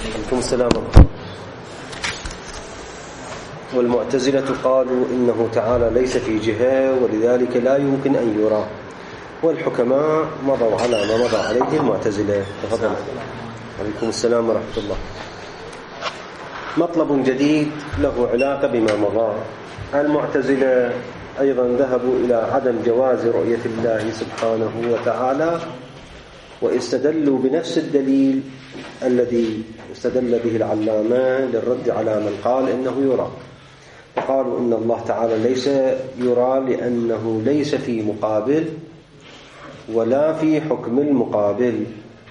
عليكم السلام. والمعتزلة قالوا إنه تعالى ليس في جهة ولذلك لا يمكن أن يرى، والحكماء مضوا على ما مضى عليه المعتزلة. تفضل. عليكم السلام ورحمة الله. مطلب جديد له علاقة بما مضى. المعتزلة أيضا ذهبوا إلى عدم جواز رؤية الله سبحانه وتعالى، واستدلوا بنفس الدليل الذي استدل به العلامة للرد على من قال إنه يرى. فقالوا إن الله تعالى ليس يرى لأنه ليس في مقابل ولا في حكم المقابل.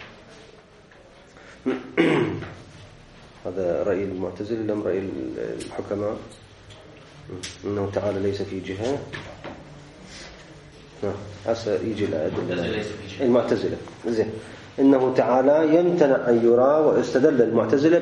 هذا رأي المعتزلة لم رأي الحكماء؟ إنه تعالى ليس في جهة. هسه يجي المعتزلة زين إنه تعالى يمتنع أن يرى، واستدل المعتزلة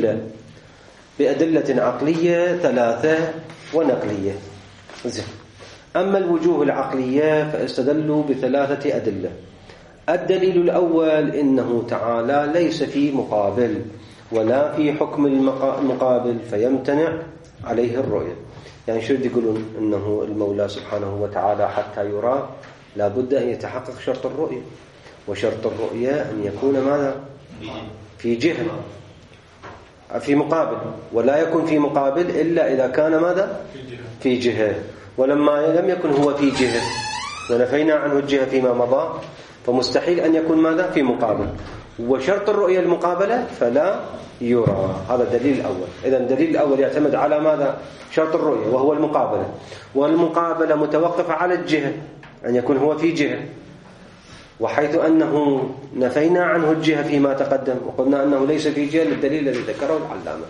بأدلة عقلية 3 ونقلية. زين. أما الوجوه العقلية فاستدلوا ب3 أدلة. الدليل الأول إنه تعالى ليس في مقابل ولا في حكم المقابل فيمتنع عليه الرؤية. يعني شو يقولون؟ إنه المولى سبحانه وتعالى حتى يرى لابد أن يتحقق شرط الرؤية، وشرط الرؤية أن يكون ماذا؟ في جهة، في مقابل، ولا يكون في مقابل إلا إذا كان ماذا؟ في جهة. ولما لم يكن هو في جهة ونفينا عنه الجهة فيما مضى فمستحيل أن يكون ماذا؟ في مقابل. وشرط الرؤية المقابلة فلا يرى. هذا الدليل الأول. إذا الدليل الأول يعتمد على ماذا؟ شرط الرؤية وهو المقابلة، والمقابلة متوقفة على الجهة، أن يكون هو في جهة. وحيث أنه نفينا عنه الجهة فيما تقدم وقلنا أنه ليس في جهة للدليل الذي ذكره العلامة،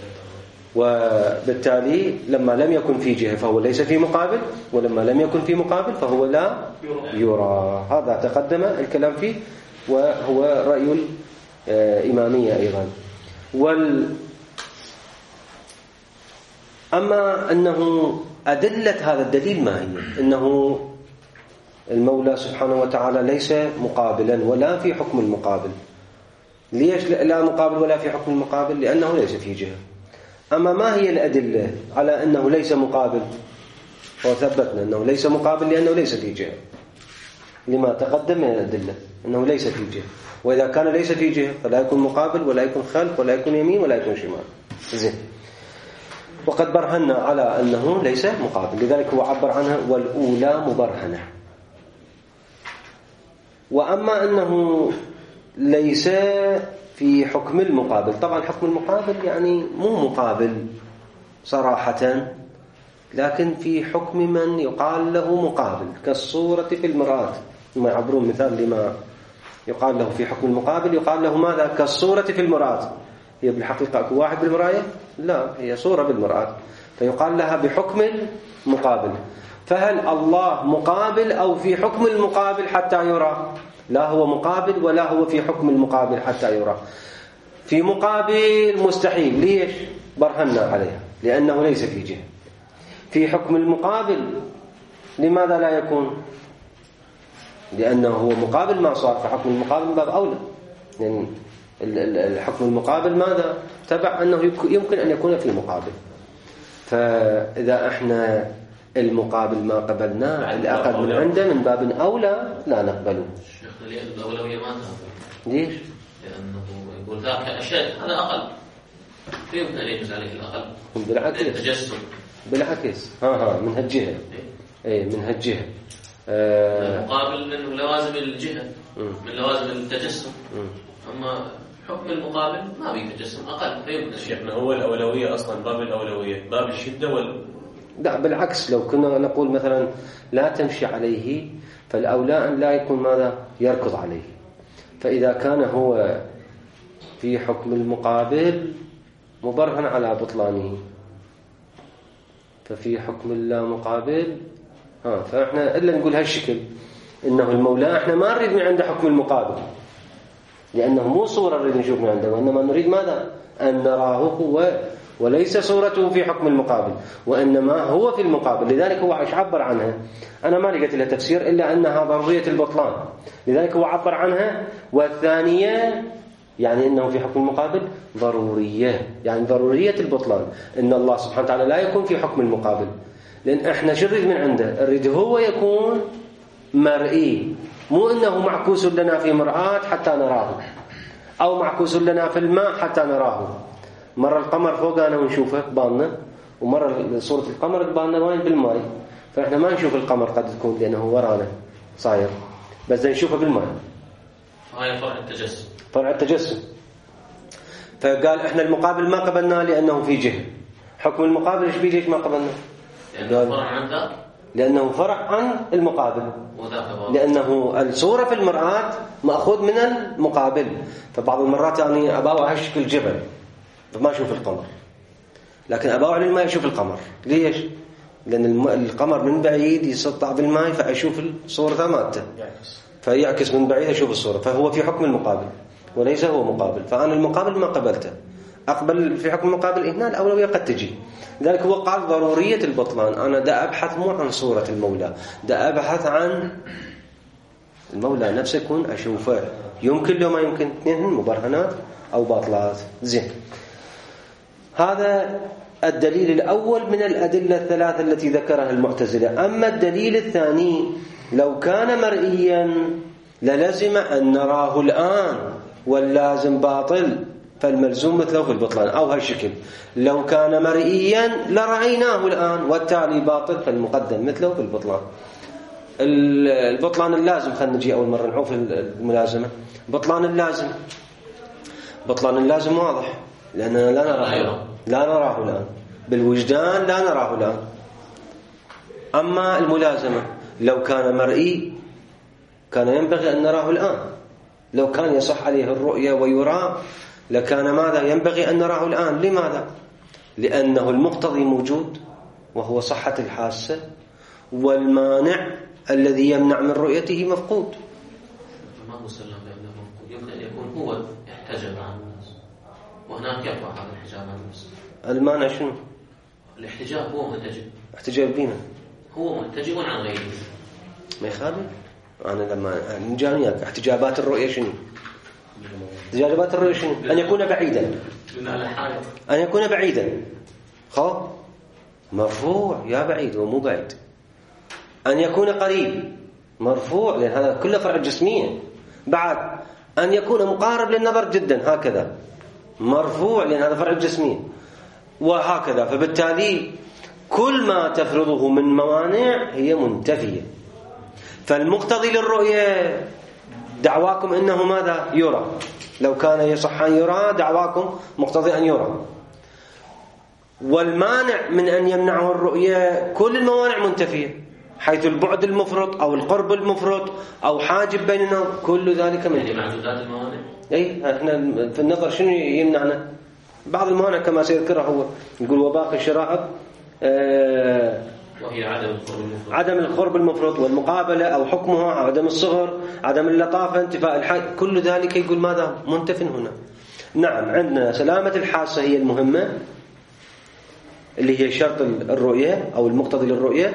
وبالتالي لما لم يكن في جهة فهو ليس في مقابل، ولما لم يكن في مقابل فهو لا يرى. هذا تقدم الكلام فيه، وهو رأي الإمامية أيضا. أما أنه أدلة هذا الدليل ما هي؟ إنه المولى سبحانه وتعالى ليس مقابلا ولا في حكم المقابل. ليش لا مقابل ولا في حكم المقابل؟ لأنه ليس في جهة. أما ما هي الأدلة على أنه ليس مقابل؟ وثبتنا أنه ليس مقابل لأنه ليس في جهة لما تقدم من الأدلة أنه ليس في جهة. وإذا كان ليس في جهة فلا يكون مقابل ولا يكون خلف ولا يكون يمين ولا يكون شمال. زين. وقد برهنا على أنه ليس مقابل، لذلك هو عبر عنها والأولى مبرهنة. وأما أنه ليس في حكم المقابل، طبعا حكم المقابل يعني مو مقابل صراحة، لكن في حكم من يقال له مقابل، كالصورة في المرآة. ثم يعبرون مثال لما يقال له في حكم المقابل، يقال له ماذا؟ كالصورة في المرآة. هي بالحقيقة أكو واحد بالمراية؟ لا، هي صورة بالمرآة، فيقال لها بحكم المقابل. فهل الله مقابل أو في حكم المقابل حتى يرى؟ لا، هو مقابل ولا هو في حكم المقابل حتى يرى. في مقابل مستحيل. ليش؟ برهنا عليها لأنه ليس في جهة. في حكم المقابل لماذا لا يكون؟ لأنه هو مقابل ما صار، فحكم المقابل من باب أولى. يعني الحكم المقابل ماذا؟ تبع أنه يمكن أن يكون في مقابل. فإذا احنا المقابل ما قبلناه الأقل من عنده من باب أولى لا نقبله. الشيخ الأولوية ما تنفع. ليش؟ لأنه يقول ذاك أشد، هذا أقل، يمكن أن يجوز عليه الأقل. بالعكس. التجسم. بالعكس. من هالجهة. إيه من هالجهة. مقابل من لوازم الجهة، من لوازم التجسم. أما حكم المقابل ما بيه تجسم، أقل، فيمكن. شيخنا هو الأولوية أصلا، باب الأولوية باب الشدة لا بالعكس، لو كنا نقول مثلا لا تمشي عليه فالأولى أن لا يكون ماذا؟ يركض عليه. فإذا كان هو في حكم المقابل مبرهن على بطلانه، ففي حكم الله مقابل فإحنا إلا نقول هالشكل إنه المولى إحنا ما نريد من عنده حكم المقابل، لأنه مو صورة نريد نشوف من عنده، وإنما نريد ماذا؟ أن نراه هو، وليس صورته في حكم المقابل، وإنما هو في المقابل. لذلك هو عبر عنها. أنا ما لقيت لها تفسير إلا أنها ضرورية البطلان، لذلك هو عبر عنها. والثانية يعني إنه في حكم المقابل ضرورية، يعني ضرورية البطلان إن الله سبحانه وتعالى لا يكون في حكم المقابل، لأن إحنا شو نريد من عنده؟ نريد هو يكون مرئي، مو إنه معكوس لنا في مرآة حتى نراه، أو معكوس لنا في الماء حتى نراه. مرة القمر فوقنا ونشوفه باننا، ومرة صورة القمر تباننا وين بالماء، فإحنا ما نشوف القمر قد تكون لأنه ورانا صاير، بس نشوفه بالماء. هاي فرع التجسم. فرع التجسم. فقال إحنا المقابل ما قبلناه لأنه في جهة. حكم المقابل إيش بيه ليش ما قبلناه؟ لأنه فرع عن ذاك. لأنه فرع عن المقابل. لأنه الصورة في المرآة مأخوذ من المقابل. فبعض المرات يعني أباوع هالشكل جبل فما أشوف القمر، لكن أباوع للماء يشوف القمر. ليش؟ لأن القمر من بعيد يسطع بالماء فأشوف الصورة مالته، فيعكس من بعيد أشوف الصورة، فهو في حكم المقابل وليس هو مقابل. فأنا المقابل ما قبلته، أقبل في حكم المقابل هنا الأولوية قد تجي. لذلك هو قال ضرورية البطلان. أنا دا أبحث مو عن صورة المولى، دا أبحث عن المولى نفسه، يكون أشوفه يمكن لو ما يمكن، اثنين مبرهنات أو باطلات. زين، هذا الدليل الأول من الأدلة الثلاثة التي ذكرها المعتزلة. أما الدليل الثاني لو كان مرئيا للزم أن نراه الآن، واللازم باطل فالملزوم مثله في البطلان، أو هالشكل لو كان مرئيا لرأيناه الآن والتالي باطل فالمقدم مثله في البطلان. البطلان اللازم، خلينا نجي أول مرة نعوف الملازمة. بطلان اللازم واضح لأننا لا نراه الآن بالوجدان، لا نراه الآن. أما الملازمة لو كان مرئي كان ينبغي أن نراه الآن، لو كان يصح عليه الرؤية ويرى لكان ماذا؟ ينبغي أن نراه الآن. لماذا؟ لأنه المقتضي موجود وهو صحة الحاسة، والمانع الذي يمنع من رؤيته مفقود. ما هو سلم بأنه مفقود، يمكن أن يكون هو يحتجب عن الناس وهناك يرفع هذا الحجاب عن الناس. المانع شنو؟ الاحتجاب هو محتجب. احتجاب بينا هو محتجب عن غيره. ما يخالف. أنا لما نجانيك احتجابات الرؤية شنو؟ احتجابات الرؤية شنو؟ أن يكون بعيدا. أن يكون بعيدا. خو مرفوع يا بعيد ومو بعيد. أن يكون قريب مرفوع لأن هذا كله فرع جسمية. بعد أن يكون مقارب للنظر جدا هكذا مرفوع لأن هذا فرع جسمية، وهكذا. فبالتالي كل ما تفرضه من موانع هي منتفية. فالمقتضي للرؤية دعواكم إنه ماذا؟ يرى. لو كان يصح أن يرى دعواكم مقتضي أن يرى. والمانع من أن يمنعه الرؤية كل الموانع منتفية، حيث البعد المفرط أو القرب المفرط أو حاجب بيننا، كل ذلك من يعني معدودات الموانع. أي إحنا في النظر شنو يمنعنا؟ بعض الموانع كما سيذكرها هو، يقول وباقي الشرائط وهي عدم القرب المفرط والمقابلة أو حكمها، عدم الصغر، عدم اللطافة، انتفاء الحد، كل ذلك يقول ماذا؟ منتف هنا. نعم، عندنا سلامة الحاسة هي المهمة اللي هي شرط الرؤية أو المقتضي للرؤية،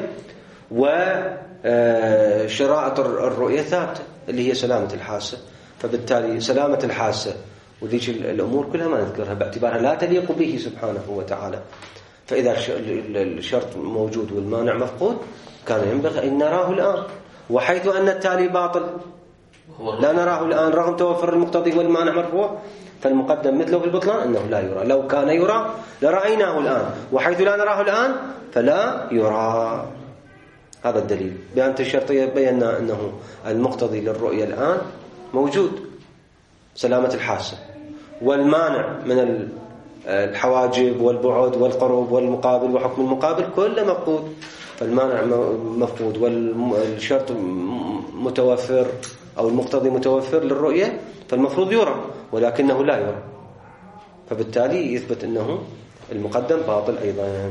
وشرائط الرؤية ثابتة اللي هي سلامة الحاسة. فبالتالي سلامة الحاسة وذيك الأمور كلها ما نذكرها باعتبارها لا تليق به سبحانه وتعالى. فإذا الشرط موجود والمانع مفقود كان ينبغي أن نراه الآن، وحيث أن التالي باطل لا نراه الآن رغم توفر المقتضي والمانع مرفوع، فالمقدم مثله في البطلان أنه لا يرى. لو كان يرى لرأيناه الآن، وحيث لا نراه الآن فلا يرى. هذا الدليل. بأنت الشرطية بينا أنه المقتضي للرؤية الآن موجود سلامة الحاسة، والمانع من الحواجب والبعد والقرب والمقابل وحكم المقابل كله مفقود، فالمانع مفقود والشرط متوفر أو المقتضي متوفر للرؤية، فالمفروض يرى ولكنه لا يرى، فبالتالي يثبت أنه المقدم باطل أيضا.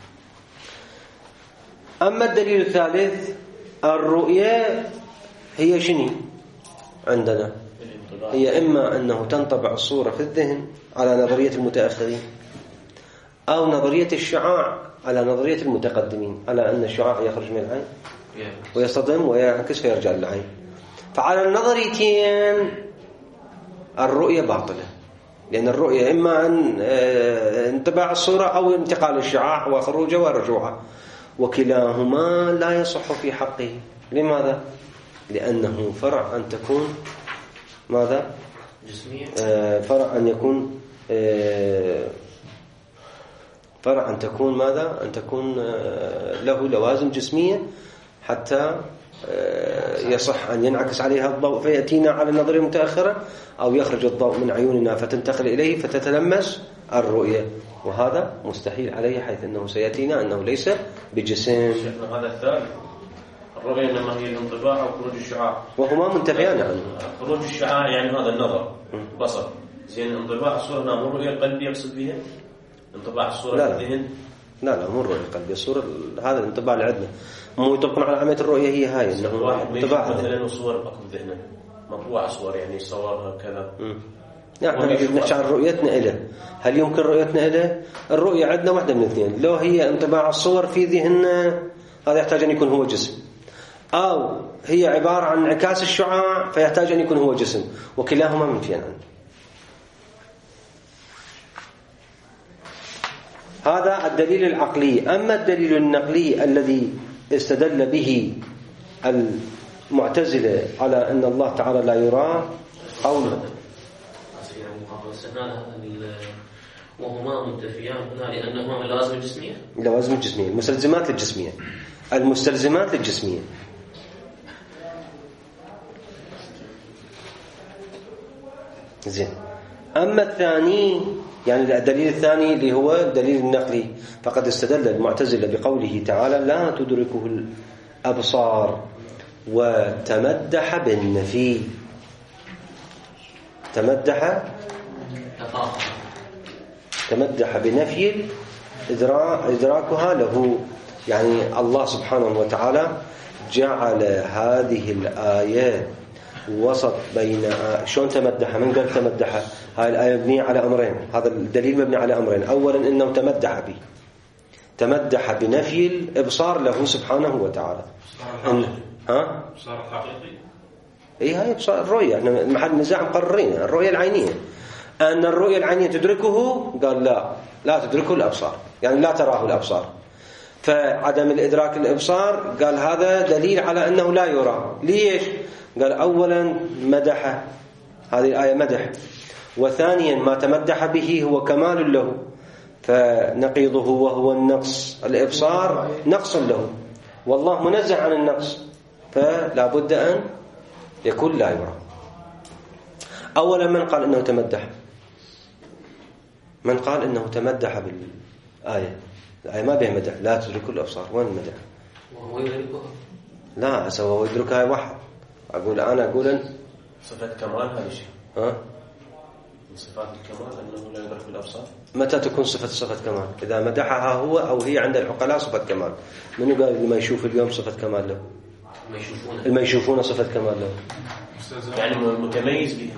أما الدليل الثالث، الرؤية هي شنو عندنا؟ هي إما أنه تنطبع الصورة في الذهن على نظرية المتأخرين، أو نظرية الشعاع على نظرية المتقدمين، على أن الشعاع يخرج من العين ويصطدم ويعكس فيرجع للعين. فعلى النظريتين الرؤية باطلة، لأن الرؤية إما أن انطباع الصورة أو انتقال الشعاع وخروجه ورجوعه، وكلاهما لا يصح في حقه. لماذا؟ لأنه فرع أن تكون ماذا؟ جسمية. فرع أن يكون فرع أن تكون ماذا؟ أن تكون له لوازم جسمية حتى يصح أن ينعكس عليها الضوء فيأتينا على النظرية المتأخرة، أو يخرج الضوء من عيوننا فتنتقل إليه فتتلمس الرؤية، وهذا مستحيل عليه، حيث أنه سيأتينا أنه ليس بجسم. هذا الثالث الرؤية إنما هي الانطباع أو خروج الشعاع، وهما منتفيان عنه. خروج الشعاع يعني هذا النظر بصر، زين انطباع الصورة هنا مو الرؤية القلبية يقصد بها؟ انطباع الصورة في الذهن؟ لا مو الرؤية القلبية، الصورة هذا الانطباع اللي عندنا مو يطبقون على عملية الرؤية، هي هاي انه واحد انطباع مثلا صور اكو ذهنه مطبوعة صور يعني صورها كذا. نحن نحكي عن رؤيتنا إله. هل يمكن رؤيتنا إله؟ الرؤية عندنا واحدة من الاثنين، لو هي انطباع الصور في ذهننا هذا يحتاج أن يكون هو جسم، أو هي عبارة عن انعكاس الشعاع فيحتاج أن يكون هو جسم، وكلاهما منفيان عنه. هذا الدليل العقلي. أما الدليل النقلي الذي استدل به المعتزلة على أن الله تعالى لا يرى، قوله وهما منتفيان هنا لأنهما من اللوازم الجسمية. اللوازم الجسمية، المستلزمات الجسمية، المستلزمات الجسمية. زين. أما الثاني يعني الدليل الثاني اللي هو الدليل النقلي، فقد استدل المعتزلة بقوله تعالى لا تدركه الأبصار وتمدح بالنفي. تمدح بنفي إدراكها له، يعني الله سبحانه وتعالى جعل هذه الآية وسط بين شلون تمدح. من قال تمدح؟ هاي الآية مبنية على أمرين، هذا الدليل مبني على أمرين. أولا إنه تمدح بنفي الإبصار له سبحانه وتعالى. صار حقيقي. هاي الرؤية، احنا محل نزاع مقررين الرؤية العينية، أن الرؤية العينية تدركه، قال لا تدركه الأبصار، يعني لا تراه الأبصار. فعدم الإدراك الإبصار قال هذا دليل على أنه لا يرى. ليش؟ قال أولا مدح، هذه الآية مدح، وثانيا ما تمدح به هو كمال له، فنقيضه وهو النقص الإبصار نقص له، والله منزه عن النقص، فلا بد أن يكون لا يرى. أولا من قال إنه تمدح؟ من قال إنه تمدح بالآية؟ الآية ما بها مدح، لا تدرك الأبصار، وين المدح؟ وهو يدركها. لا هو يدركها واحد. أنا أقول صفة كمال هذا الشيء. من صفات الكمال أنه لا يدرك الأبصار. متى تكون صفة كمال؟ إذا مدحها هو أو هي عند العقلاء صفة كمال. من قال لما يشوف اليوم صفة كمال له؟ ما يشوفون صفة كمال له. يعني متميز به.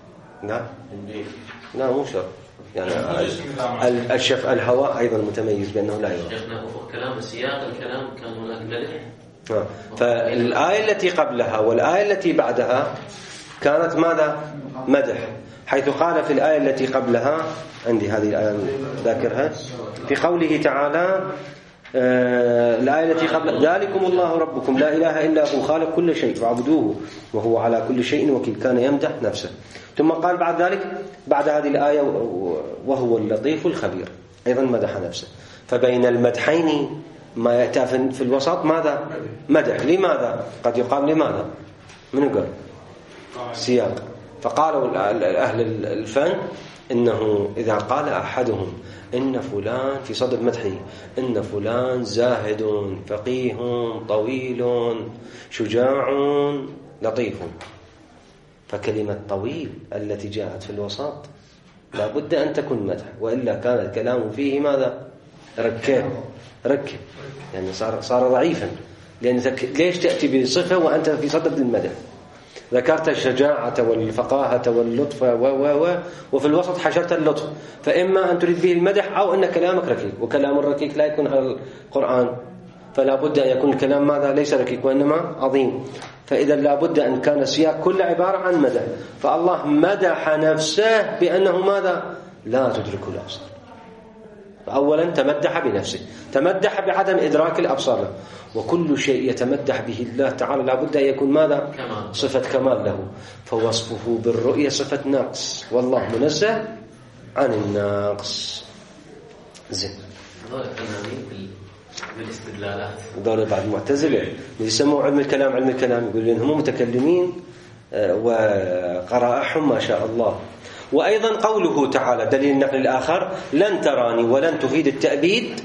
لا مو شرط. يعني الهواء أيضا متميز بأنه لا يرى. شيخنا كلام سياق الكلام كان هناك مدح. فالآية التي قبلها والآية التي بعدها كانت ماذا؟ مدح، حيث قال في الآية التي قبلها، عندي هذه الآية ذاكرها، في قوله تعالى الآية التي قبل ذلكم الله ربكم لا إله إلا هو خالق كل شيء فاعبدوه وهو على كل شيء وكيل، كان يمدح نفسه. ثم قال بعد ذلك بعد هذه الآية وهو اللطيف الخبير، أيضا مدح نفسه. فبين المدحين ما يأتي في الوسط ماذا؟ مدح. لماذا؟ قد يقال لماذا؟ من قال؟ سياق. فقالوا أهل الفن إنه إذا قال أحدهم إن فلان في صدر مدحه إن فلان زاهد فقيه طويل شجاع لطيف، فكلمة طويل التي جاءت في الوسط لا بد أن تكون مدح، وإلا كان الكلام فيه ماذا؟ ركب يعني صار ضعيفا. لأن ليش تأتي بصفة وأنت في صدد المدح؟ ذكرت الشجاعة والفقاهة واللطف وفي الوسط حشرت اللطف، فإما أن تريد به المدح أو أن كلامك ركيك، وكلام الركيك لا يكون على القرآن، فلا بد أن يكون الكلام ماذا؟ ليس ركيك وإنما عظيم. فإذا لابد أن كان السياق كله عبارة عن مدح. فالله مدح نفسه بأنه ماذا؟ لا تدرك الأبصار. أولا تمدح بنفسه، تمدح بعدم إدراك الأبصار له. وكل شيء يتمدح به الله تعالى لابد أن يكون ماذا؟ صفة كمال له. فوصفه بالرؤية صفة نقص، والله منزه عن النقص. زين. هذول الفنانين بالاستدلالات، دول بعد المعتزلة يسموا علم الكلام علم الكلام، يقول إنهم متكلمين وقرائحهم ما شاء الله. وأيضا قوله تعالى دليل النقل الآخر: لن تراني ولن تفيد التأبيد.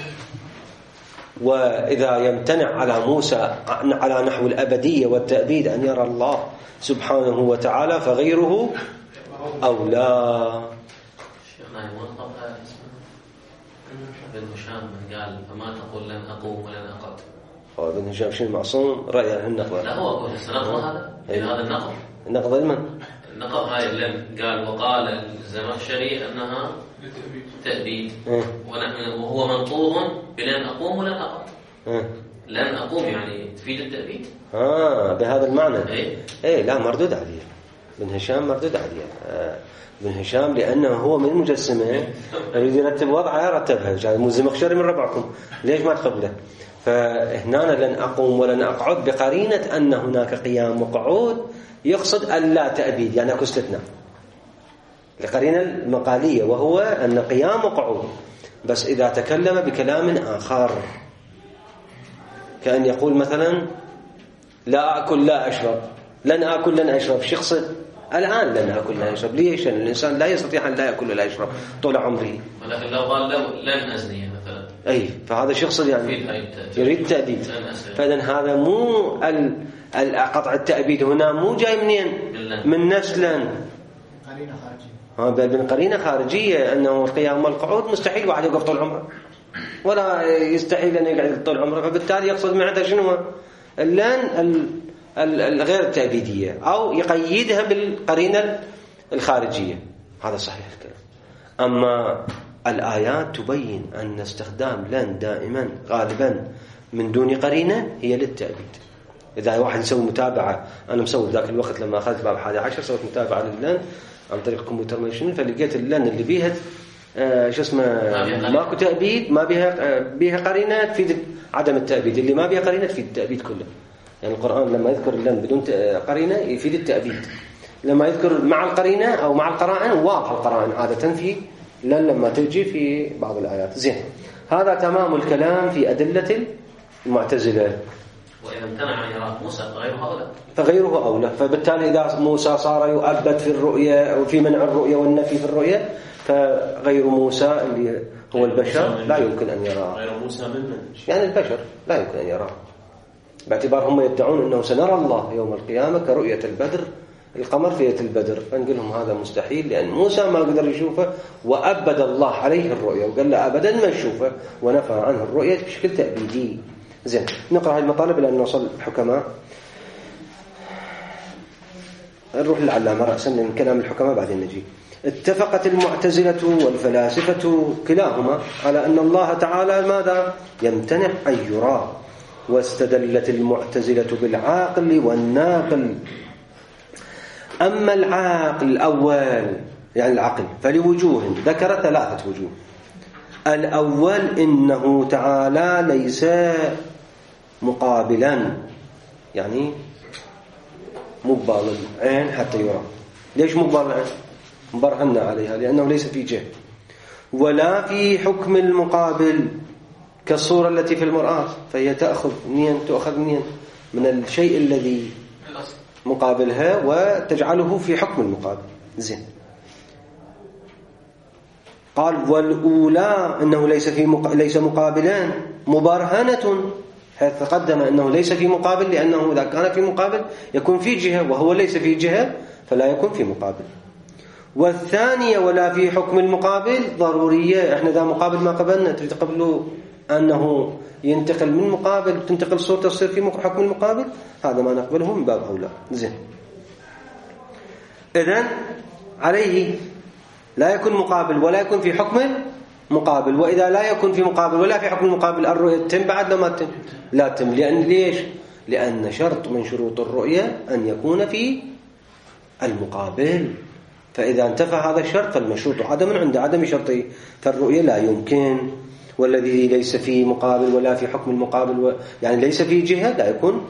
وإذا يمتنع على موسى على نحو الأبدية والتأبيد أن يرى الله سبحانه وتعالى فغيره أولى. شيخنا يوضح ابن هشام من قال: فما تقول لن أقوم ولن أقعد. ابن هشام شيء معصوم رأيه النقض. لا هو أقول النقض هذا النقض. النقض لمن؟ النقض هاي لن قال، وقال الزمخشري أنها تأبيد، وهو منطوق بلن أقوم ولن أقعد. لن أقوم يعني تفيد التأبيد. بهذا المعنى. إيه لا، مردود عليه ابن هشام، مردود عليه ابن هشام، لأنه هو من المجسمة يريد يرتب وضعه يرتبها. جاء الزمخشري من ربعكم، ليش ما تقبله؟ فهنا لن أقوم ولن أقعد بقرينة أن هناك قيام وقعود، يقصد ألا تأبيد يعني أكو استثناء لقرينة المقالية، وهو أن قيام وقعود. بس إذا تكلم بكلام آخر كأن يقول مثلا: لا أكل لا أشرب، لن أكل لن أشرب، شو يقصد؟ الآن لن أكل لن أشرب. ليش؟ الإنسان لا يستطيع أن لا يأكل ولا يشرب طول عمره. ولكن لو قال لن أزني مثلا، أي فهذا شو يقصد؟ يعني يريد التأبيد. فإذا هذا مو قطع التأبيد هنا مو جاي منين؟ من نفس لن، قرينة خارجية. بل من قرينة خارجية، أنه القيام والقعود مستحيل واحد يوقف طول عمره، ولا يستحيل أن يقعد طول عمره. فبالتالي يقصد معه شنو؟ اللن الغير التأبيدية، أو يقيدها بالقرينة الخارجية. هذا صحيح الكلام. أما الآيات تبين أن استخدام لن دائما غالبا من دون قرينة هي للتأبيد. إذا واحد يسوي متابعة، أنا مسوي ذاك الوقت لما أخذت باب 11 سويت متابعة لللن عن طريق الكمبيوتر ماشين، فلقيت اللن اللي بيها شو اسمه ماكو تأبيد، ما بيها قرينة تفيد عدم التأبيد، اللي ما بيها قرينة تفيد التأبيد كله. يعني القرآن لما يذكر اللن بدون قرينة يفيد التأبيد، لما يذكر مع القرينة أو مع القرائن واضح القرائن عادة في لن لما تجي في بعض الآيات. زين، هذا تمام الكلام في أدلة المعتزلة. وإذا امتنع أن يراه موسى فغيره أولى. فغيره أولى. فبالتالي إذا موسى صار يؤبد في الرؤية أو في منع الرؤية والنفي في الرؤية، فغير موسى اللي هو البشر لا يمكن أن يراه. غير موسى من يعني البشر لا يمكن أن يراه، باعتبار هم يدعون أنه سنرى الله يوم القيامة كرؤية البدر القمر في ليلة البدر. فنقول لهم هذا مستحيل، لأن موسى ما قدر يشوفه وأبد الله عليه الرؤية وقال له أبدا ما نشوفه، ونفى عنه الرؤية بشكل تأبيدي. زين، نقرأ هذه المطالب لأن نوصل الحكماء. نروح للعلامة رأسا من كلام الحكماء بعدين نجي. اتفقت المعتزلة والفلاسفة كلاهما على أن الله تعالى ماذا؟ يمتنع أن يراه. واستدلت المعتزلة بالعاقل والناقل. أما العاقل الأول يعني العقل فلوجوه، ذكر 3 وجوه. الأول إنه تعالى ليس مقابلا، يعني مقبال العين حتى يرى. ليش مقبال العين؟ برهنا عليها لأنه ليس في جهة، ولا في حكم المقابل كالصورة التي في المرآة، فهي تأخذ منين من الشيء الذي مقابلها وتجعله في حكم المقابل. زين، قال والأولى أنه ليس مقابلان مبرهنة، حيث تقدم أنه ليس في مقابل، لأنه إذا كان في مقابل يكون في جهة، وهو ليس في جهة فلا يكون في مقابل. والثانية ولا في حكم المقابل ضرورية. احنا ذا مقابل ما قبلنا، تقبلوا أنه ينتقل من مقابل تنتقل صورة تصير في حكم المقابل، هذا ما نقبله من باب أولى. زين، إذن عليه لا يكون مقابل ولا يكون في حكم مقابل. وإذا لا يكون في مقابل ولا في حكم المقابل، الرؤية تتم بعد لما تتم؟ لا تتم. لأن ليش؟ لأن شرط من شروط الرؤية أن يكون في المقابل، فإذا انتفى هذا الشرط فالمشروط عدم عند عدم شرطه، فالرؤية لا يمكن. والذي ليس فيه مقابل ولا في حكم المقابل يعني ليس فيه جهة لا يكون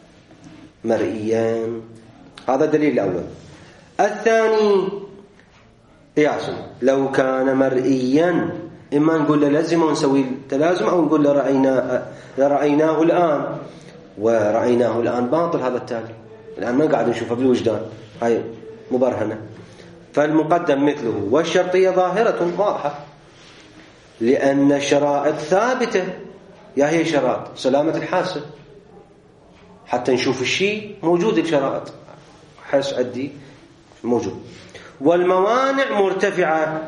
مرئيا. هذا الدليل الأول. الثاني قياس لو كان مرئيا، إما نقول له لازم ونسوي التلازم، أو نقول له رأيناه الآن، ورأيناه الآن باطل هذا التالي، الآن ما قاعد نشوفه بالوجدان، هاي مبرهنة. فالمقدم مثله، والشرطية ظاهرة واضحة، لأن الشرائط ثابتة. يا هي شرائط سلامة الحاسة، حتى نشوف الشيء موجود، الشرائط حس عدي موجود. والموانع مرتفعة،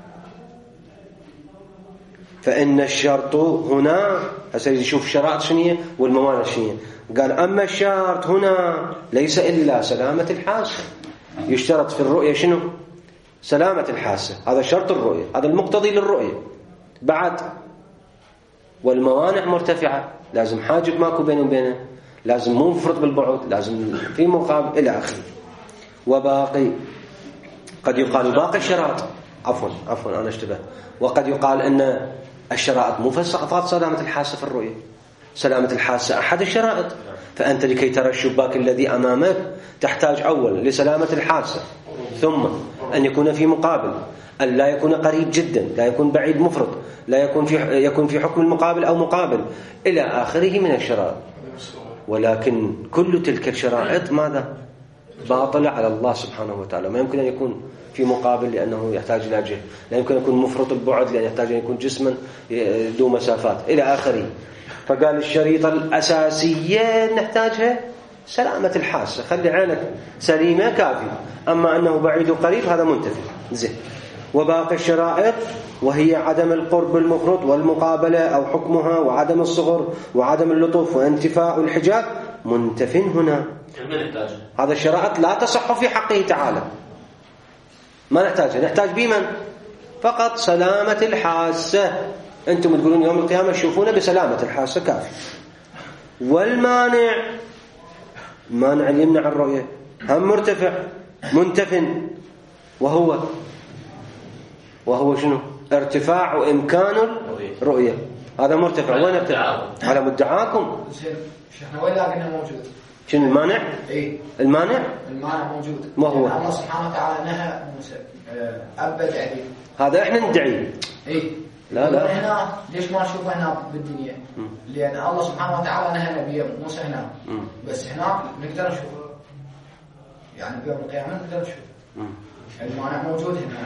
فإن الشرط هنا هسه يشوف الشرائط شنية والموانع شنية. قال أما الشرط هنا ليس إلا سلامة الحاسة، يشترط في الرؤية شنو؟ سلامة الحاسة، هذا شرط الرؤية، هذا المقتضي للرؤية. بعد والموانع مرتفعة، لازم حاجب ماكو بينه وبينه، لازم مو مفرط بالبعد، لازم في مقابل إلى آخره. وباقي قد يقال باقي الشرائط، عفوا أنا اشتبه، وقد يقال أن الشرائط مو فقط سلامة الحاسة في الرؤية، سلامة الحاسة أحد الشرائط. فأنت لكي ترى الشباك الذي أمامك تحتاج أول لسلامة الحاسة، ثم أن يكون في مقابل، أن لا يكون قريب جدا، لا يكون بعيد مفرط، لا يكون في حكم المقابل أو مقابل إلى آخره من الشرائط. ولكن كل تلك الشرائط ماذا؟ باطلة على الله سبحانه وتعالى. ما يمكن أن يكون في مقابل لأنه يحتاج إلى جهة، لا يمكن أن يكون مفرط البعد لأنه يحتاج أن يكون جسما ذو مسافات إلى آخره. فقال الشريطة الأساسية نحتاجها سلامة الحاسة، خلي عينك سليمة كافي، أما أنه بعيد وقريب هذا منتفي زين. وباقي الشرائط وهي عدم القرب المفرط والمقابلة أو حكمها، وعدم الصغر وعدم اللطف وانتفاء الحجاب منتف هنا. هذا الشرائط لا تصح في حقه تعالى، ما نحتاجها، نحتاج بمن؟ فقط سلامة الحاسة. أنتم تقولون يوم القيامة تشوفونه بسلامة الحاسة كافي. والمانع، المانع اللي يمنع الرؤية هم مرتفع منتف، وهو شنو؟ ارتفاع وإمكان الرؤية، هذا مرتفع. وين ارتفاع؟ على مدعاكم. شيخنا وين لكنه موجود؟ شنو المانع؟ المانع موجود. ما هو؟ الله سبحانه وتعالى نهى موسى أبد عديد، هذا احنا ندعيه. لا هنا ليش ما نشوفه هنا بالدنيا؟ لأن الله سبحانه وتعالى نهى نبي موسى هنا، بس هنا نقدر نشوفه، يعني بيوم القيامة نقدر نشوفه. المانع موجود هنا،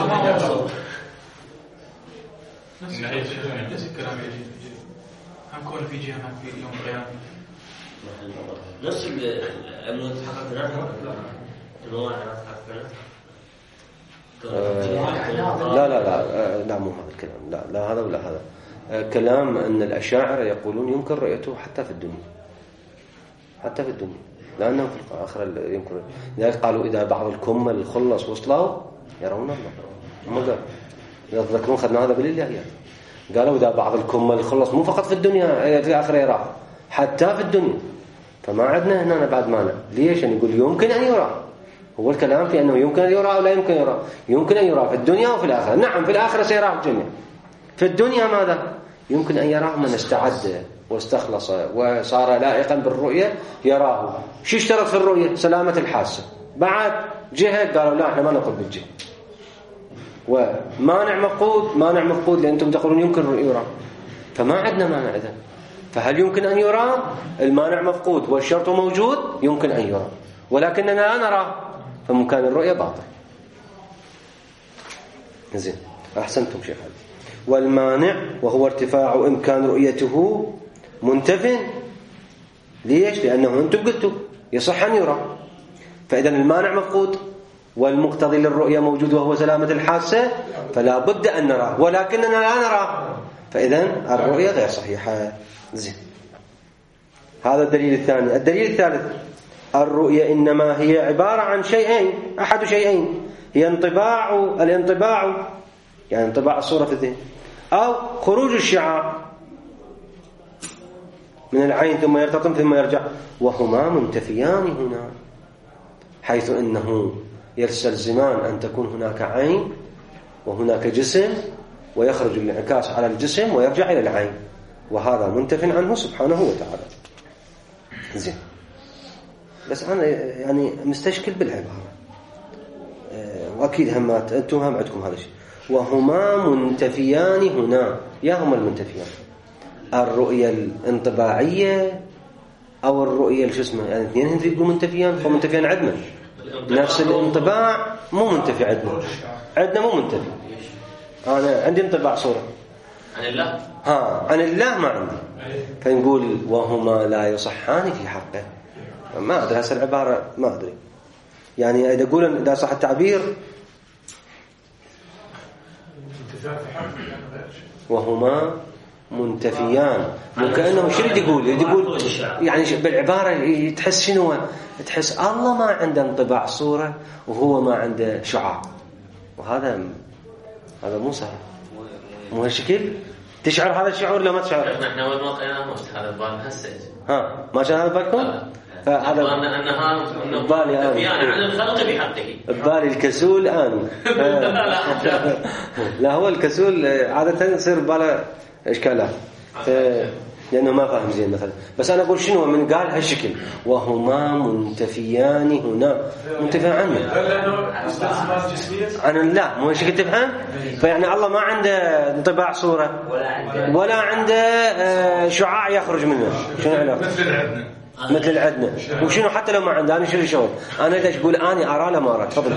ليس الكلام يجي هم كون في جهة في يوم القيامة نفس الموت حققنا الموانع لا مو هذا الكلام، لا هذا ولا هذا. كلام أن الأشاعرة يقولون يمكن رؤيته حتى في الدنيا، لأنه في الآخرة يمكن. لذلك قالوا إذا بعض الكمل الخلص وصلوا يرون الله. ما قال إذا تذكرون خدنا هذا بالإلهيات، قالوا إذا بعض الكمل الخلص مو فقط في الدنيا، في الآخرة يراه حتى في الدنيا. فما عندنا هنا بعد مانع. ليش؟ يعني يقول يمكن أن يرى. هو الكلام في أنه يمكن أن يرى أو لا يمكن يرى. يمكن أن يرى في الدنيا وفي الآخرة. نعم في الآخرة سيراه الجميع. في الدنيا ماذا؟ يمكن أن يراه من استعد واستخلص وصار لائقا بالرؤية يراه. شو اشترط في الرؤية؟ سلامة الحاسة. بعد جهة قالوا لا احنا ما نقول بالجهة. ومانع مفقود لأن أنتم تقولون يمكن يرى، فما عندنا مانع إذن. فهل يمكن أن يرى؟ المانع مفقود والشرط موجود، يمكن أن يرى، ولكننا لا نرى، فممكن الرؤية باطل. زين، أحسنتم شيخ علي. والمانع وهو ارتفاع إمكان رؤيته منتف. ليش؟ لأنه أنتم قلتوا يصح أن يرى، فإذا المانع مفقود والمقتضي للرؤية موجود وهو سلامة الحاسة، فلا بد أن نرى، ولكننا لا نرى، فإذا الرؤية غير صحيحة. زين، هذا الدليل الثاني. الدليل الثالث: الرؤية إنما هي عبارة عن شيئين، أحد شيئين، هي الانطباع يعني انطباع الصورة في الذهن، أو خروج الشعاع. من العين ثم يرتطم ثم يرجع، وهما منتفيان هنا، حيث أنه يستلزمان أن تكون هناك عين وهناك جسم، ويخرج الانعكاس على الجسم ويرجع إلى العين، وهذا منتف عنه سبحانه وتعالى. زين، بس أنا يعني مستشكل بالعبارة، وأكيد أنتم هم عندكم هذا الشيء. وهما منتفيان هنا، يا هما المنتفيان؟ الرؤية الانطباعية أو الرؤية شو اسمه، يعني اثنين هن يقولوا منتفيان، فمنتفيان عندنا نفس الانطباع مو منتفي عندنا مو منتفي. أنا عندي انطباع صورة عن الله، عن الله ما عندي، فنقول وهما لا يصحان في حقه. ما أدري هسه العبارة ما أدري، يعني إذا صح التعبير وهما منتفيان، مو كأنه شو يقول يعني بالعبارة تحس شنو، تحس الله ما عنده انطباع صورة وهو ما عنده شعاع، وهذا مو صحيح، مو هالشكل. تشعر هذا الشعور لما تشعر؟ احنا اول ما قلنا هذا بالنا هسه ما كان هذا بالكم؟ فهذا انه بالي عن الخلق بحقه، بالي الكسول الان لا هو الكسول عاده يصير باله اشكالات لانه ما فاهم زين مثلا. بس انا اقول شنو من قال هالشكل وهما منتفيان هنا، منتفيان عنه عن الله، مو هالشكل تفهم؟ فيعني الله ما عنده انطباع صورة ولا عنده شعاع يخرج منه. شنو علاقة؟ مثل العدنا. وشنو حتى لو ما عنده انا شو شغل؟ انا ليش اقول اني ارى لا ما ارى؟ تفضل.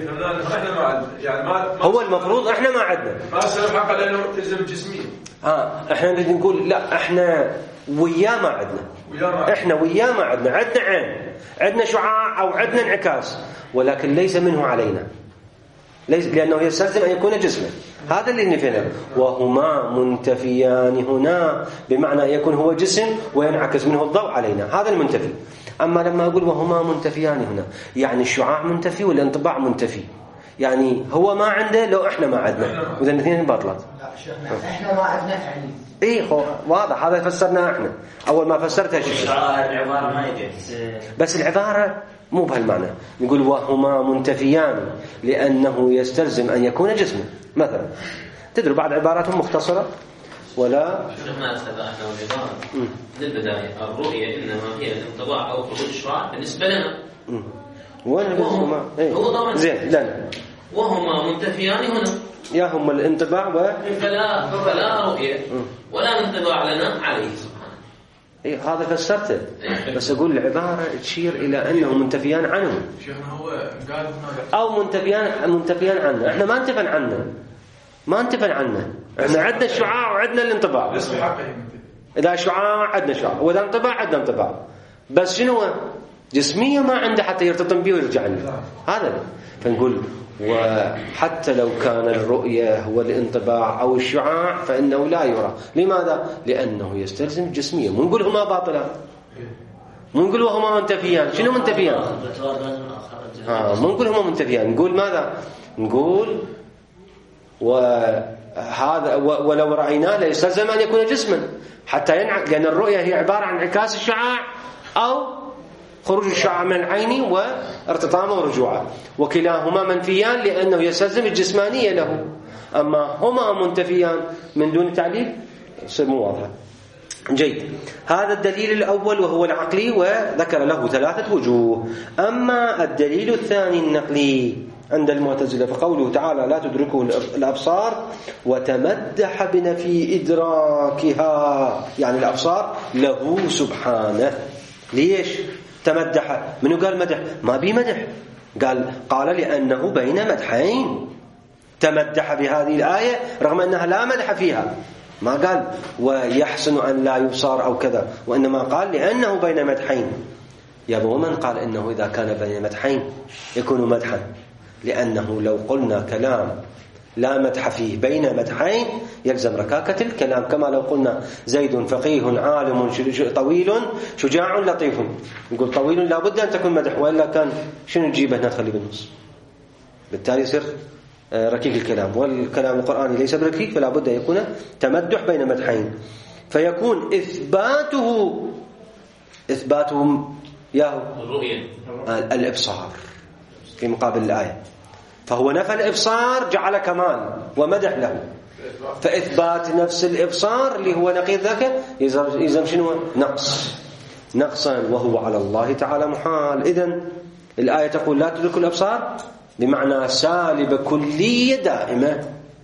هو المفروض احنا ما عندنا ما سلم حقه لانه تلزم جسميا. احنا نريد نقول لا احنا وياه ما عندنا، احنا وياه ما عندنا، عندنا عين، عندنا شعاع او عندنا انعكاس، ولكن ليس منه علينا، ليس لانه يستلزم ان يكون جسما. هذا اللي نفهمه. وهما منتفيان هنا بمعنى يكون هو جسم وينعكس منه الضوء علينا، هذا المنتفي. اما لما اقول وهما منتفيان هنا يعني الشعاع منتفي والانطباع منتفي، يعني هو ما عنده لو احنا ما عندنا، واذا الاثنين باطلات. لا شيخنا احنا ما عندنا يعني واضح، هذا فسرناه احنا اول ما فسرتها شيء. العباره ما يجي، بس العباره مو بهالمعنى. نقول وهما منتفيان لانه يستلزم ان يكون جسما مثلا. تدري بعض عباراتهم مختصره ولا شفنا احنا والعباره من البدايه الرؤيه انما هي الانطباع او خروج الشعاع بالنسبه لنا. وهما زين لنا وهما منتفيان هنا، يا هم الانطباع فلا رؤيه ولا انطباع لنا عليه سبحانه. هذا فسرته، بس اقول العباره تشير الى انه منتفيان عنه. شيخنا هو قال او منتفيان عنه. احنا ما انتفن عنه، احنا عندنا الشعاع وعندنا الانطباع. بس بحقه اذا شعاع عندنا شعاع، واذا انطباع عندنا انطباع، بس شنو جسميه ما عنده حتى يرتطم به ويرجع لنا. هذا فنقول وحتى لو كان الرؤية هو الانطباع أو الشعاع فإنه لا يرى. لماذا؟ لأنه يستلزم جسميا. مو نقول هما باطلا، مو نقول وهما منتفيان. شنو منتفيان؟ مو نقول هما منتفيان، نقول ماذا؟ نقول وهذا ولو رأيناه ليستلزم أن يكون جسما حتى ينعكس، لأن الرؤية هي عبارة عن انعكاس الشعاع أو خروج الشعاع من العين وارتطامه ورجوعه، وكلاهما منفيان لأنه يستلزم الجسمانية له. أما هما منتفيان من دون تعليل يصير مو واضح. جيد، هذا الدليل الأول وهو العقلي، وذكر له 3 وجوه. أما الدليل الثاني النقلي عند المعتزلة فقوله تعالى لا تدركه الأبصار وتمدح بنفي إدراكها، يعني الأبصار له سبحانه. ليش تمدح؟ منو قال مدح؟ ما بي مدح، قال لأنه بين مدحين. تمدح بهذه الآية رغم أنها لا مدح فيها، ما قال ويحسن أن لا يبصر أو كذا، وإنما قال لأنه بين مدحين. يا ومن قال إنه إذا كان بين مدحين يكون مدحا، لأنه لو قلنا كلام لا مدح فيه بين مدحين يلزم ركاكة الكلام، كما لو قلنا زيد فقيه عالم طويل شجاع لطيف، نقول طويل لا بد أن تكون مدح، وإلا كان شنو نجيبه نخلي بالنص، بالتالي يصير ركيك الكلام، والكلام القرآني ليس بركيك، فلا بد أن يكون تمدح بين مدحين. فيكون إثباته ياهو الرؤية الإبصار في مقابل الآية. فهو نفى الإبصار جعل كمال ومدح له، فإثبات نفس الإبصار اللي هو نقيض ذاك يلزم شنو؟ نقصا، وهو على الله تعالى محال. إذن الآية تقول لا تدرك الأبصار بمعنى سالب كلية دائمة.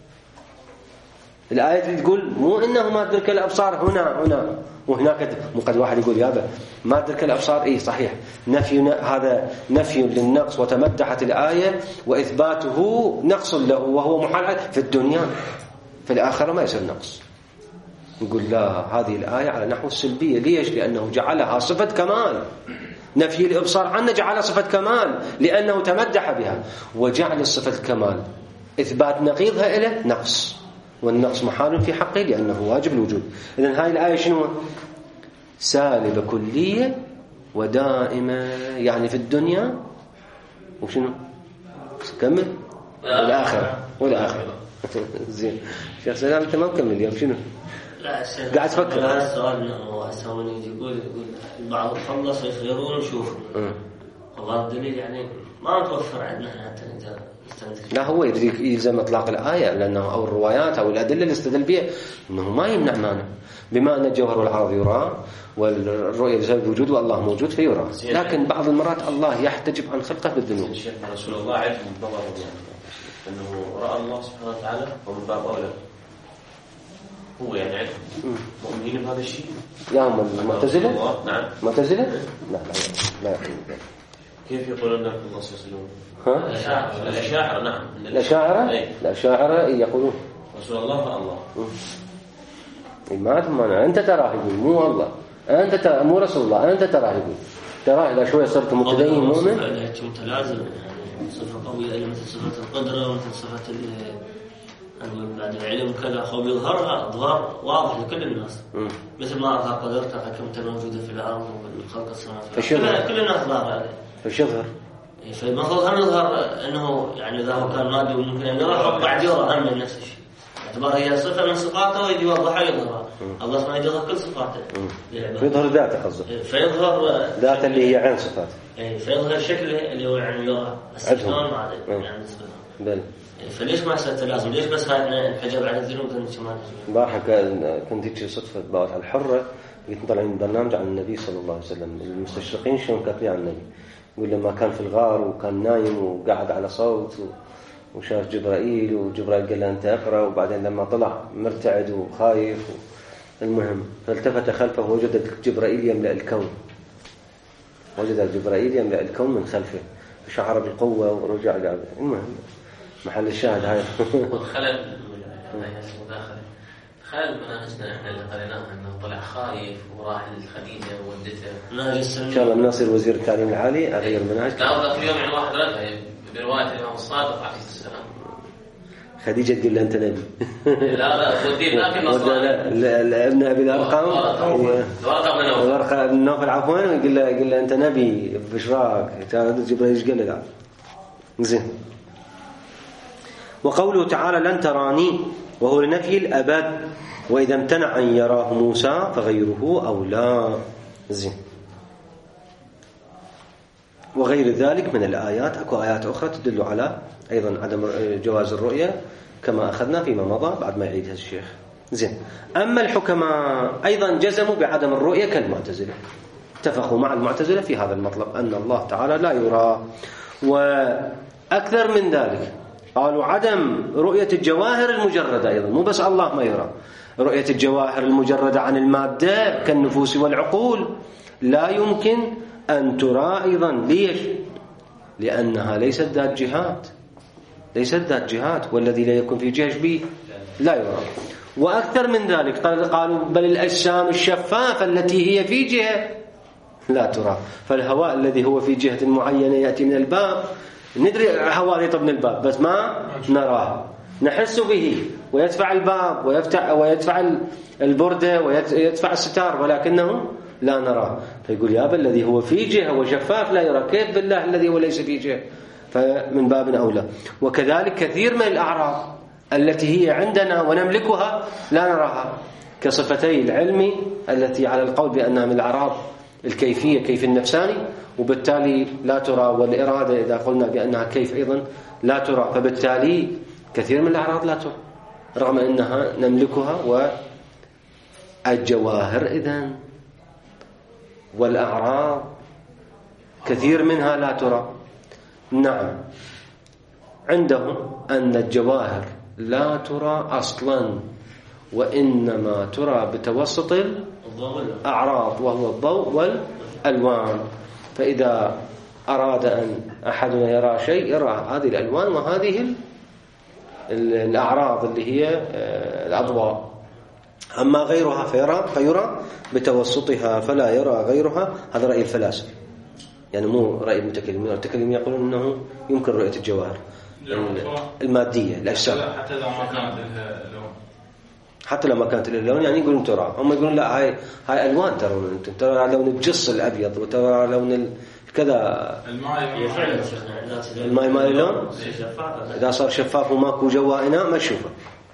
الآية تقول مو إنه ما تدرك الأبصار هنا وهناك. قد واحد يقول يابا ما تدرك الأبصار، إيه صحيح، هذا نفي للنقص وتمدحت الآية، وإثباته نقص له وهو محال في الدنيا، في الآخرة ما يصير نقص. نقول لا، هذه الآية على نحو السلبية. ليش؟ لأنه جعلها صفة كمال. نفي الإبصار عنه جعل صفة كمال لأنه تمدح بها، وجعل الصفة الكمال إثبات نقيضها إلى نقص، والنقص محال في حقه لأنه واجب الوجود. إذن هاي الآية شنو؟ سالبة كلية ودائمة، يعني في الدنيا وشنو؟ كمل والآخرة. زين شيخ سلام أنت ما مكمل اليوم شنو؟ قاعد تفكر. هذا السؤال انه هسه يقول البعض خلص يخيرون يشوفوا. والله الدليل يعني ما متوفر عندنا حتى نقدر نستنتج. لا، هو يلزم اطلاق الايه، لانه او الروايات او الادله اللي استدل بها انه ما يمنع مانع، بما ان الجوهر والعرض يرى والرؤيه بسبب وجود والله موجود فيرى، لكن بعض المرات الله يحتجب عن خلقه بالذنوب. الشيخ رسول الله عرف من نظر انه راى الله سبحانه وتعالى ومن باب اولى هو يعني عرف مؤمنين بهذا الشيء. يا هم المعتزلة؟ نعم. معتزلة؟ لا. كيف يقولون أن الله يصلون؟ الأشاعرة. نعم. الأشاعرة يقولون رسول الله الله. ما تمنع. أنت تراه يقول مو الله، أنت مو رسول الله، أنت تراه يقول. تراه إذا شوية صرت متدين مؤمن. متلازم يعني صفة قوية مثل صفة القدرة ومثل صفة بعد العلم كذا خو يظهرها إظهار واضح لكل الناس. مثل ما أظهر قدرته حكمته موجودة في الأرض والخلق السماوات كل الناس ظهر هذا. فش يظهر؟ فالمفروض هم يظهر أنه يعني إذا هو كان مادي وممكن أن يرى بعد يرى هم نفس الشيء. اعتبار هي صفة من صفاته ويجي يوضحها يظهرها. الله سبحانه يظهر كل صفاته. فيظهر ذاته قصده. فيظهر ذاته اللي هي عين صفاته. فيظهر شكله اللي هو يعني يرى. السلام ما عليه يعني بل. فليش ما صارت لازم؟ ليش بس هاي انحجب عن الذنوب كمان؟ امبارح كنت هيك صدفة بقعد على الحرة، قلت طالعين برنامج عن النبي صلى الله عليه وسلم، المستشرقين شلون كاتبين عن النبي. يقول لما كان في الغار وكان نايم وقعد على صوت وشاف جبرائيل، وجبرائيل قال له أنت اقرأ، وبعدين لما طلع مرتعد وخايف المهم فالتفت خلفه وجد جبرائيل يملأ الكون. من خلفه، فشعر بالقوة ورجع قال المهم محل الشاهد هاي. خلل مناهجنا احنا اللي قريناها انه طلع خايف وراح لخديجه وودته. ان شاء الله بنصير وزير التعليم العالي اغير المناهج. لا ذاك اليوم يعني واحد رجع بروايه الامام الصادق عليه السلام خديجه تقول له انت نبي. لا ودي ذاك ابن ابي الارقم ورقه بن نوفل عفوا يقول له انت نبي بشراك. جبريل ايش قال له؟ لا زين. وقوله تعالى لن تراني وهو لنفي الأبد، وإذا امتنع أن يراه موسى فغيره أولى. زين. وغير ذلك من الآيات، أكو آيات أخرى تدل على أيضا عدم جواز الرؤية كما أخذنا فيما مضى بعد ما يعيدها الشيخ. زين. أما الحكماء أيضا جزموا بعدم الرؤية كالمعتزلة، اتفقوا مع المعتزلة في هذا المطلب أن الله تعالى لا يرى. وأكثر من ذلك قالوا عدم رؤية الجواهر المجردة أيضا، مو بس الله ما يرى، رؤية الجواهر المجردة عن المادة كالنفوس والعقول لا يمكن أن ترى أيضا. ليش؟ لأنها ليست ذات جهات، والذي لا يكون في جهة به لا يرى. وأكثر من ذلك قالوا بل الأجسام الشفافة التي هي في جهة لا ترى، فالهواء الذي هو في جهة معينة يأتي من الباب، ندري هواء يطب من الباب بس ما نراه، نحس به ويدفع الباب ويدفع البردة ويدفع الستار، ولكنه لا نراه. فيقول يا أبا الذي هو في جهة وشفاف لا يرى، كيف بالله الذي هو ليس في جهة؟ فمن باب أولى. وكذلك كثير من الأعراض التي هي عندنا ونملكها لا نراها، كصفتي العلم التي على القول بأنها من الأعراض الكيفية كيف النفساني، وبالتالي لا ترى، والإرادة إذا قلنا بأنها كيف أيضا لا ترى، فبالتالي كثير من الأعراض لا ترى رغم أنها نملكها. والجواهر إذن والأعراض كثير منها لا ترى. نعم، عندهم أن الجواهر لا ترى أصلا، وإنما ترى بتوسط الأعراض وهو الضوء والألوان. فإذا أراد أن أحدنا يرى شيء يرى هذه الألوان وهذه الأعراض اللي هي الأضواء. أما غيرها فيرى بتوسطها فلا يرى غيرها. هذا رأي الفلاسفة، يعني مو رأي المتكلمين. المتكلمين يقولون أنه يمكن رؤية الجواهر المادية الأجسام حتى لو ما كانت لها لون، حتى لو ما كانت لها لون، يعني يقولون ترى. هم يقولون لا، هاي ألوان ترون أنتم، ترى لون الجص الأبيض وترى لون كذا. الماء ما له لون، إذا صار شفاف وماكو جوا إناء ما تشوفه.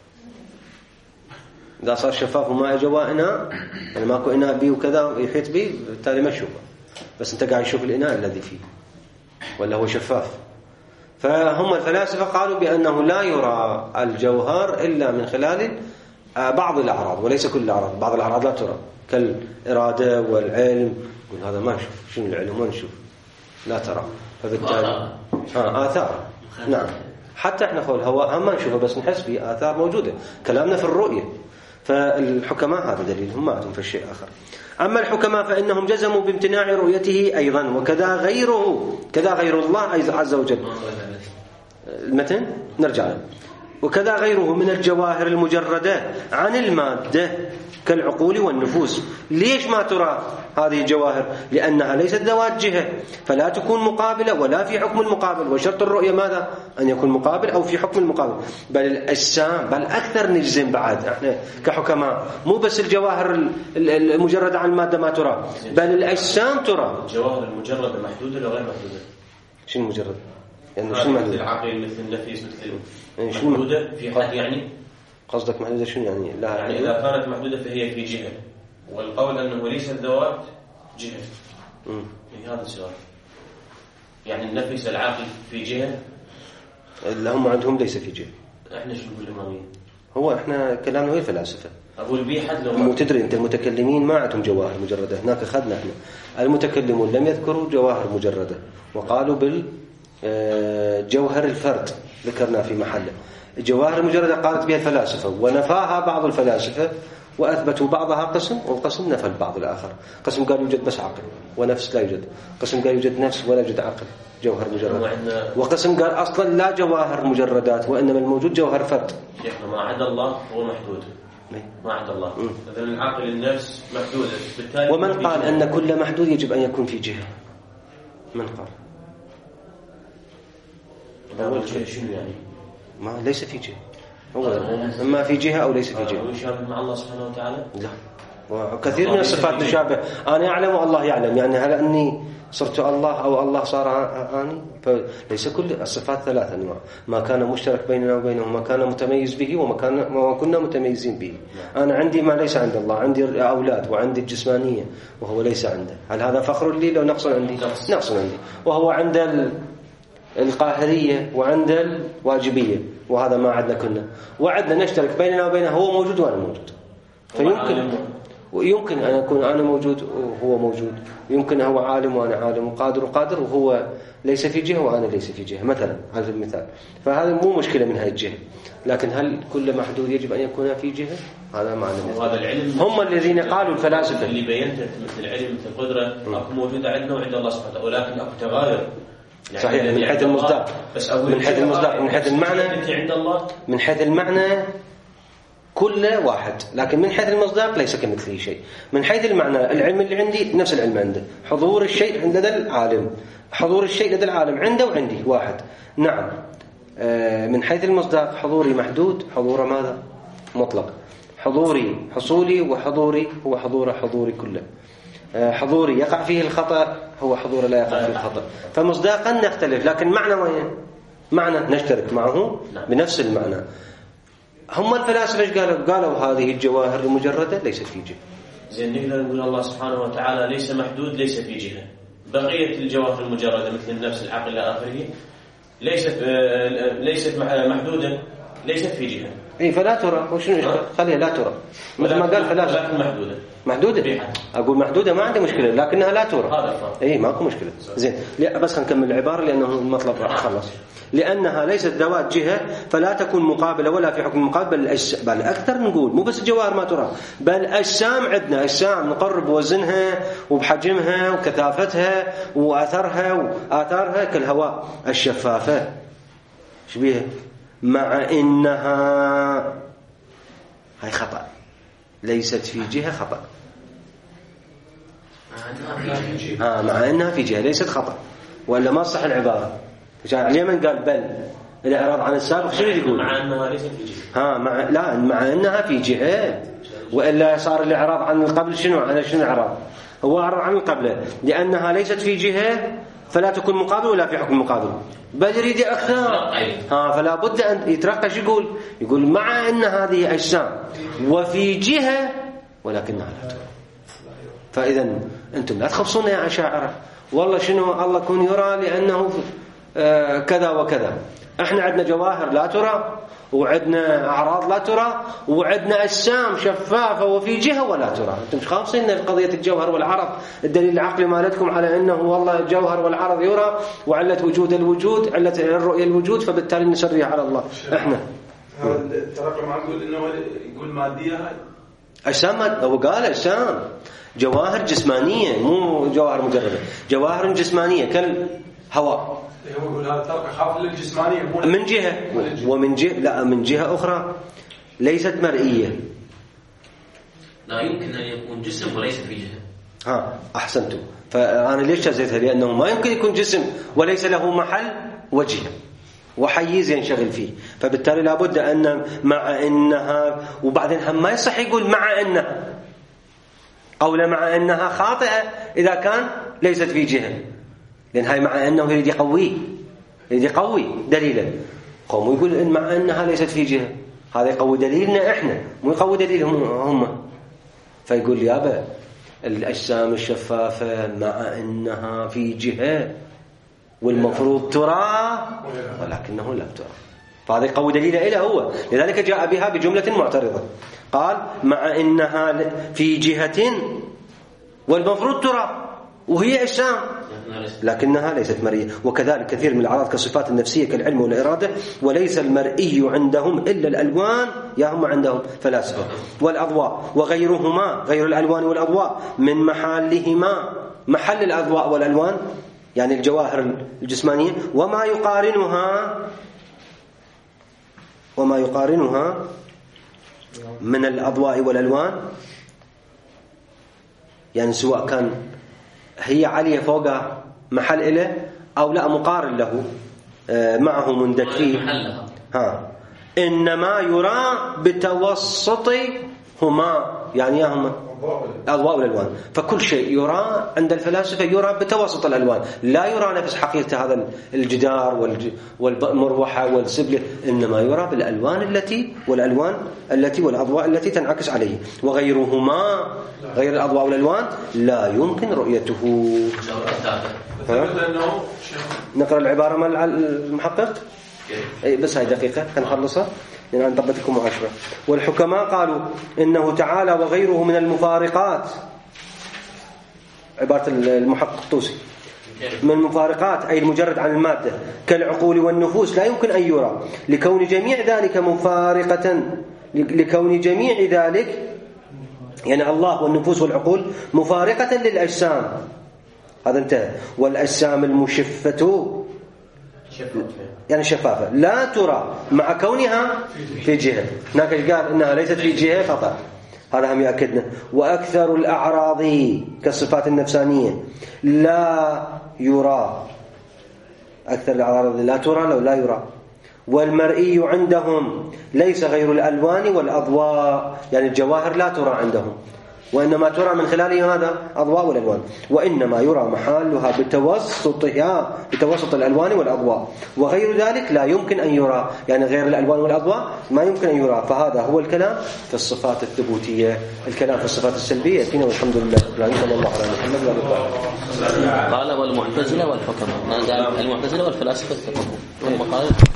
إذا صار شفاف وما جوا إناء، يعني ماكو إناء بيه وكذا يحيط به، بالتالي ما تشوفه، بس أنت قاعد تشوف الإناء الذي فيه ولا هو شفاف. فهم الفلاسفة قالوا بأنه لا يرى الجوهر إلا من خلال بعض الأعراض وليس كل الأعراض. بعض الأعراض لا ترى كالإرادة والعلم. يقول هذا ما نشوف، شنو العلم ما نشوف، لا ترى. فبالتالي آثار. نعم، حتى احنا خول الهواء ما نشوفه بس نحس فيه آثار موجودة. كلامنا في الرؤية. فالحكماء هذا دليلهم، ما عندهم في الشيء آخر. أما الحكماء فإنهم جزموا بامتناع رؤيته أيضا، وكذا غيره، كذا غير الله عز وجل. المتن نرجع له. وكذا غيره من الجواهر المجردة عن المادة كالعقول والنفوس. ليش ما ترى هذه الجواهر؟ لأنها ليست ذوات جهة، فلا تكون مقابلة ولا في حكم المقابل. وشرط الرؤية ماذا؟ أن يكون مقابل أو في حكم المقابل. بل الأجسام، بل أكثر نجزم بعد احنا كحكماء، مو بس الجواهر المجردة عن المادة ما ترى، بل الأجسام ترى. الجواهر المجردة محدودة ولا غير محدودة؟ شنو مجرد؟ يعني شنو محدودة؟ مثل العقل، مثل النفس، مثل محدودة في حد يعني؟ قصدك محدودة شنو يعني؟ لا يعني إذا كانت محدودة فهي في جهة، والقول أنه ليس الذوات جهة. هذا السؤال. يعني النفس العقل في جهة، اللي هم عندهم ليس في جهة. احنا شو نقول الإمامية؟ هو احنا كلامنا هو الفلاسفة. أقول بيه حد لو مو تدري أنت المتكلمين ما عندهم جواهر مجردة. هناك أخذنا احنا المتكلمون لم يذكروا جواهر مجردة، وقالوا بالجوهر الفرد ذكرنا في محله. الجواهر المجردة قالت بها الفلاسفة، ونفاها بعض الفلاسفة، وأثبتوا بعضها قسم، وقسم نفى البعض الآخر. قسم قال يوجد بس عقل ونفس لا يوجد، قسم قال يوجد نفس ولا يوجد عقل جوهر مجرد، وقسم قال أصلا لا جواهر مجردات وإنما الموجود جوهر فرد. شيخنا ما عدا الله هو محدود، ما عدا الله. مثلا العقل النفس محدودة، بالتالي ومن قال أن كل محدود يجب أن يكون في جهة؟ من قال؟ أول شيء شنو يعني؟ ما ليس في جهة، هو إما في جهة أو ليس في جهة. هو يشابه مع الله سبحانه وتعالى؟ لا، وكثير من الصفات تشابه. أنا أعلم والله يعلم، يعني هل أني صرت الله أو الله صار أني؟ فليس كل الصفات ثلاث أنواع: ما كان مشترك بيننا وبينه، ما كان متميز به، وما كنا متميزين به. أنا عندي ما ليس عند الله، عندي أولاد وعندي الجسمانية وهو ليس عنده. هل هذا فخر لي لو نقص عندي؟ نقص عندي. وهو عند القاهرية وعند الواجبية، وهذا ما عندنا كنا. وعندنا نشترك بيننا وبينه، هو موجود وأنا موجود. يمكن أن أكون أنا موجود وهو موجود، يمكن هو عالم وأنا عالم، وقادر وقادر، وهو ليس في جهة وأنا ليس في جهة مثلا، على سبيل المثال. فهذا مو مشكلة من هذه الجهة. لكن هل كل محدود يجب أن يكون في جهة؟ هذا معنى. وهذا العلم هم الذين قالوا الفلاسفة اللي بينته مثل العلم مثل القدرة أكو موجودة عندنا وعند الله سبحانه وتعالى، ولكن أكو تغاير. يعني صحيح، من حيث المصداق، من حيث المصداق، من حيث المعنى، عند الله من حيث المعنى كل واحد، لكن من حيث المصداق ليس كمثله شيء. من حيث المعنى العلم اللي عندي نفس العلم عنده، حضور الشيء عند العالم، حضور الشيء لدى العالم عنده وعندي واحد. نعم. من حيث المصداق حضوري محدود، حضوره ماذا؟ مطلق. حضوري حصولي، وحضوري هو حضوري كله. حضوري يقع فيه الخطأ، هو حضور لا يقع فيه الخطأ. فمصداقا نختلف، لكن معنى وين؟ معنى نشترك معه بنفس المعنى. هم الفلاسفة ايش قالوا هذه الجواهر المجردة ليست في جهة. زين نقدر نقول الله سبحانه وتعالى ليس محدود ليس في جهة. بقية الجواهر المجردة مثل النفس العقل إلى آخره ليست محدودة ليست في جهة. اي فلا ترى. وشنو الاشكال؟ خليها لا ترى مثل ما قال فلاسفة. لكن محدودة. اقول محدودة ما عندي مشكلة لكنها لا ترى. هذا الفرق. اي ماكو مشكلة. زين بس نكمل العبارة لأنه المطلب راح خلص. لأنها ليست ذوات جهة فلا تكون مقابلة ولا في حكم مقابل، بل أكثر نقول مو بس الجواهر ما ترى، بل أجسام عندنا أجسام نقرب وزنها وبحجمها وكثافتها وأثرها وآثارها كالهواء الشفافة شبيها، مع إنها هاي خطأ ليست في جهة خطأ. مع إنها في جهة ليست خطأ، ولا ما صح العبارة. اليمن قال بل الإعراض عن السابق شنو يقول؟ مع أنها ليست في جهة. مع أنها في جهة، وإلا صار الإعراض عن القبل شنو؟ عن شنو الإعراض؟ هو أعرض عن القبل لأنها ليست في جهة فلا تكون مقابل ولا في حكم مقابل، بل يريد أكثر. فلا بد أن يترقى. يقول مع أن هذه أجسام وفي جهة ولكنها لا ترى. فإذا أنتم لا تخبصون يا أشاعرة والله شنو الله كون يرى لأنه كذا وكذا. احنا عندنا جواهر لا ترى، وعندنا أعراض لا ترى، وعندنا أجسام شفافة وفي جهة ولا ترى. أنتم مش خاصين قضية الجوهر والعرض. الدليل العقلي مالتكم على أنه والله الجوهر والعرض يرى، وعلة وجود الوجود علة الرؤية الوجود، فبالتالي نسريها على الله. احنا ترى معقول إنه يقول مادية هاي أجسام. هو قال أجسام جواهر جسمانية مو جواهر مجردة، جواهر جسمانية كالهواء. هو يقول هذا ترك خاف للجسمانية من جهة، ومن جهة لا من جهة أخرى ليست مرئية. لا يمكن أن يكون جسم وليس في جهة. أحسنتم. فأنا ليش جزيتها؟ لأنه ما يمكن يكون جسم وليس له محل وجه وحيز ينشغل فيه، فبالتالي لابد أن مع إنها، وبعدين هم ما يصح يقول مع إنها أو لا مع إنها خاطئة إذا كان ليست في جهة، لأن هاي مع أنه يريد يقوي دليلا. قوم يقول إن مع أنها ليست في جهة، هذا يقوي دليلنا إحنا مو يقوي دليلهم هم. فيقول يابا الأجسام الشفافة مع أنها في جهة والمفروض ترى ولكنه لا ترى، فهذا يقوي دليله إلى هو. لذلك جاء بها بجملة معترضة، قال مع أنها في جهة والمفروض ترى وهي أجسام لكنها ليست مرئية. وكذلك كثير من الأعراض كالصفات النفسية كالعلم والإرادة، وليس المرئي عندهم إلا الألوان، يا هم عندهم فلاسفة، والأضواء وغيرهما، غير الألوان والأضواء من محلهما، محل الأضواء والألوان يعني الجواهر الجسمانية، وما يقارنها من الأضواء والألوان، يعني سواء كان هي عالية فوق محل إله أو لا مقارن له معه مندك فيه، إنما يرى بتوسطهما، يعني هما الأضواء والألوان. فكل شيء يرى عند الفلاسفة يرى بتوسط الألوان، لا يرى نفس حقيقة هذا الجدار والمروحة والسبلة، إنما يرى بالألوان التي والأضواء التي تنعكس عليه. وغيرهما غير الأضواء والألوان لا يمكن رؤيته. نقرأ العبارة مع المحقق بس هاي دقيقة نخلصها لأن نضبط لكم معاشرة. والحكماء قالوا إنه تعالى وغيره من المفارقات، عبارة المحقق طوسي، من المفارقات أي المجرد عن المادة كالعقول والنفوس لا يمكن أن يرى، لكون جميع ذلك يعني الله والنفوس والعقول مفارقة للأجسام، هذا انتهى. والأجسام المشفة يعني شفافة لا ترى مع كونها في جهة. هناك قال إنها ليست في جهة خطأ، هذا هم يأكدنا. وأكثر الأعراض كالصفات النفسانية لا يرى، أكثر الأعراض لا ترى لو لا يرى. والمرئي عندهم ليس غير الألوان والأضواء، يعني الجواهر لا ترى عندهم، وإنما ترى من خلاله ماذا؟ أضواء والألوان، وإنما يرى محالها بتوسط الألوان والأضواء، وغير ذلك لا يمكن أن يرى، يعني غير الألوان والأضواء ما يمكن أن يرى. فهذا هو الكلام في الصفات الثبوتية. الكلام في الصفات السلبية فينا، والحمد لله صلى الله عليه وسلم. قال والمعتزلة والحكماء، ما قال المعتزلة والفلاسفة اتفقوا.